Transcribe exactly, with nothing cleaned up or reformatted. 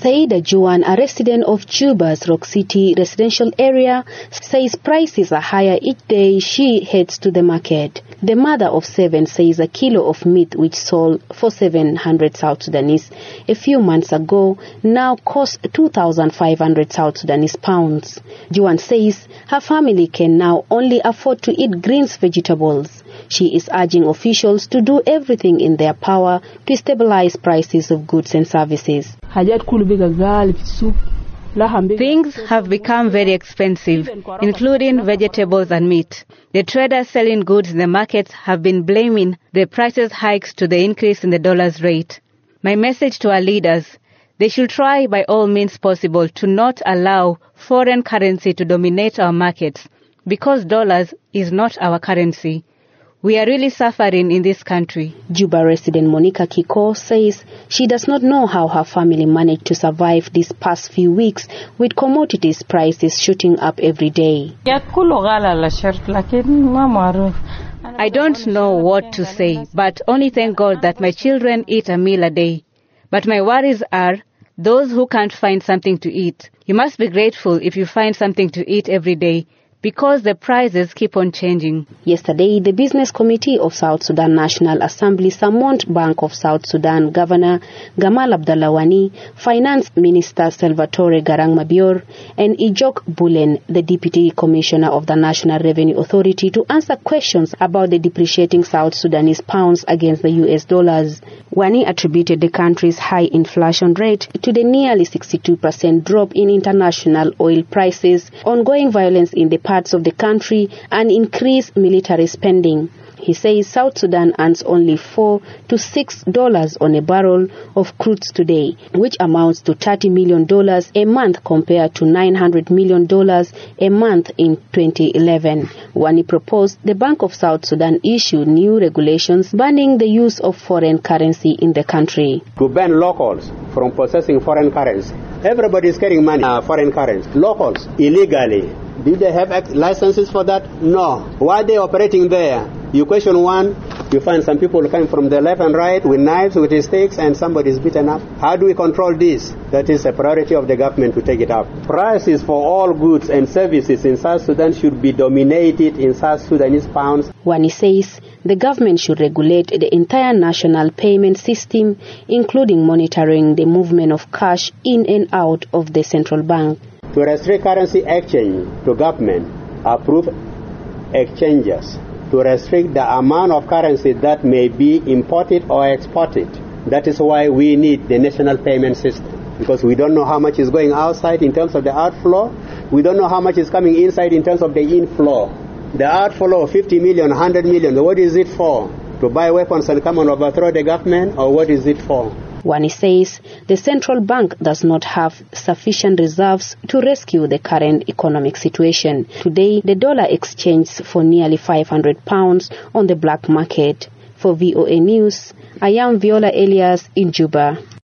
Saida Juan, a resident of Juba's Rock City residential area, says prices are higher each day she heads to the market. The mother of seven says a kilo of meat which sold for seven hundred South Sudanese a few months ago now costs two thousand five hundred South Sudanese pounds. Juan says her family can now only afford to eat greens vegetables. She is urging officials to do everything in their power to stabilize prices of goods and services. Things have become very expensive, including vegetables and meat. The traders selling goods in the markets have been blaming the prices hikes to the increase in the dollar's rate. My message to our leaders: they should try by all means possible to not allow foreign currency to dominate our markets, because dollars is not our currency. We are really suffering in this country. Juba resident Monica Kiko says she does not know how her family managed to survive these past few weeks with commodities prices shooting up every day. I don't know what to say, but only thank God that my children eat a meal a day. But my worries are those who can't find something to eat. You must be grateful if you find something to eat every day, because the prices keep on changing. Yesterday, the Business Committee of South Sudan National Assembly summoned Bank of South Sudan Governor Gamal Abdallah Wani, Finance Minister Salvatore Garang Mabior, and Ijok Bulen, the Deputy Commissioner of the National Revenue Authority, to answer questions about the depreciating South Sudanese pounds against the U S dollars. Wani attributed the country's high inflation rate to the nearly sixty-two percent drop in international oil prices, ongoing violence in the parts of the country, and increased military spending. He says South Sudan earns only four to six dollars on a barrel of crude today, which amounts to thirty million dollars a month compared to nine hundred million dollars a month in twenty eleven. Wani proposed the Bank of South Sudan issue new regulations banning the use of foreign currency in the country. To ban locals from possessing foreign currency. Everybody is carrying money, uh, foreign currency. Locals, illegally. Do they have licenses for that? No. Why are they operating there? You question one, you find some people coming from the left and right with knives, with sticks, and somebody is beaten up. How do we control this? That is a priority of the government to take it up. Prices for all goods and services in South Sudan should be dominated in South Sudanese pounds. Wani says the government should regulate the entire national payment system, including monitoring the movement of cash in and out of the central bank. To restrict currency exchange to government, approve exchanges. To restrict the amount of currency that may be imported or exported. That is why we need the national payment system, because we don't know how much is going outside in terms of the outflow. We don't know how much is coming inside in terms of the inflow. The outflow of fifty million, one hundred million, what is it for? To buy weapons and come and overthrow the government, or what is it for? Wani says the central bank does not have sufficient reserves to rescue the current economic situation. Today, the dollar exchanged for nearly five hundred pounds on the black market. For V O A News, I am Viola Elias in Juba.